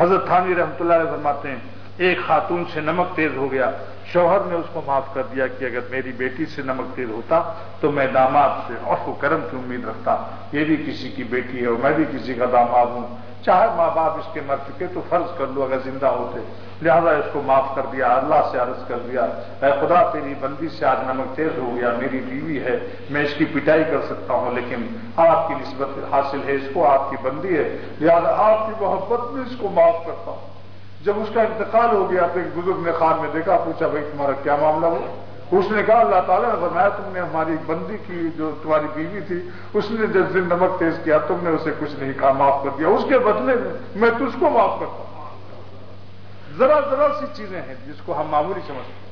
हजरत थानी रहमतुल्लाह अलैह फरमाते हैं, एक खातून से नमक तेज हो गया, शौहर ने उसको माफ कर दिया कि अगर मेरी बेटी से नमक तेज होता तो मैं दामाद से औफ़ करम की उम्मीद रखता। ये भी किसी की बेटी है और मैं भी किसी का दामाद हूं, चाहे माँ बाप इसके मर चुके तो फर्ज कर लो अगर जिंदा होते, लिहाजा इसको माफ कर दिया। अल्लाह से अर्ज कर दिया, ऐ खुदा तेरी बंदी से आज नमक तेज हो गया, मेरी बीवी है, मैं इसकी पिटाई कर सकता हूं लेकिन आपकी निस्बत हासिल है इसको, आपकी बंदी है, लिहाजा आपकी मोहब्बत में इसको माफ करता हूं। जब उसका इंतकाल हो गया तो एक बुजुर्ग ने ख्वाब में देखा, पूछा भाई तुम्हारा क्या मामला हो? उसने कहा अल्लाह ताला ने फरमाया तुमने हमारी बंदी की जो तुम्हारी बीवी थी उसने जिस दिन नमक तेज किया तुमने उसे कुछ नहीं कहा, माफ कर दिया, उसके बदले में मैं तुझको माफ करता हूं। जरा जरा सी चीजें हैं जिसको हम मामूली समझते हैं।